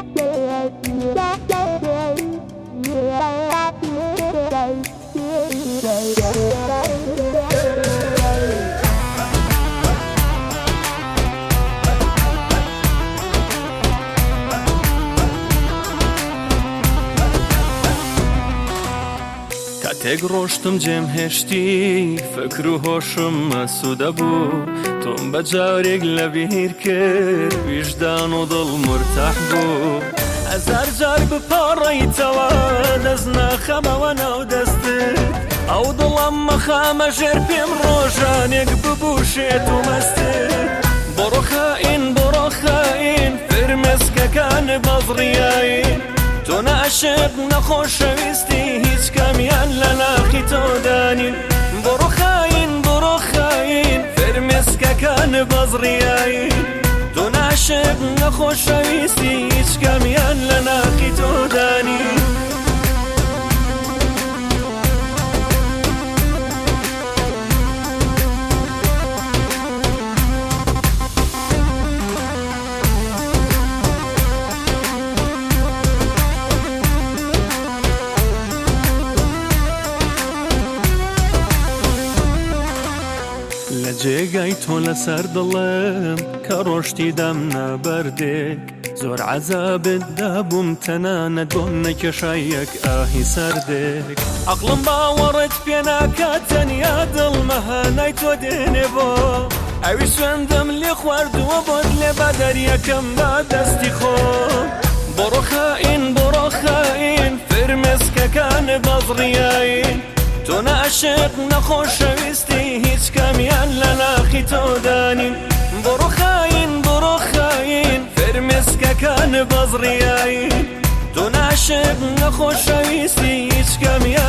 کاتێک ڕۆشتم جێم هێشتی فکر و هۆشم مەسوودە بوو تۆم بە جارێک لە بیر کرد ویژدان و دڵ مرتاح بوو هەزار جار بپاڕیتەوە دەست ناخەمەوە ناو دەستت ئەو دڵم مەخامە ژێر پێم ڕۆژانێک ببووشێت و مەستت بڕۆ خائین بڕۆ خائین فرمێسکەکان بەزڕیایین تۆ نەعاشق نەخۆشەویستی هیچ کەمیان لە ناخی تۆ دانین بڕۆ خائین بڕۆ خائین فرمێسکەکان بەزڕیایین تۆ نەعاشق نەخۆشەویستی هیچ کەمیان لە ناخی تۆ دانین جێگای تۆ لەسەر دڵم کە ڕۆشتی دەم نەبەردێک زۆر عەزابت دابووم تەنانە دۆم نەکێشایەک ئاهی سەردێک عەقڵم باوەڕت پێ ناکات تەنیا دڵمەهانای تۆ دێنێ بۆ ئەوی سوێندم لێ خواردووە بۆت لێ بە دەریەکەم با دەستی خۆ بڕۆ خائین بڕۆ خائین فرمێسکەکان بەزڕیایین تۆ نەعاشق نەخۆشەویستی هیچ کەمیان لە ناخی تۆ دانین بڕۆ خائین بڕۆ خائین فرمێسکەکان بەزڕیایین تۆ نەعاشق نەخۆشەویستی هیچ کەمیان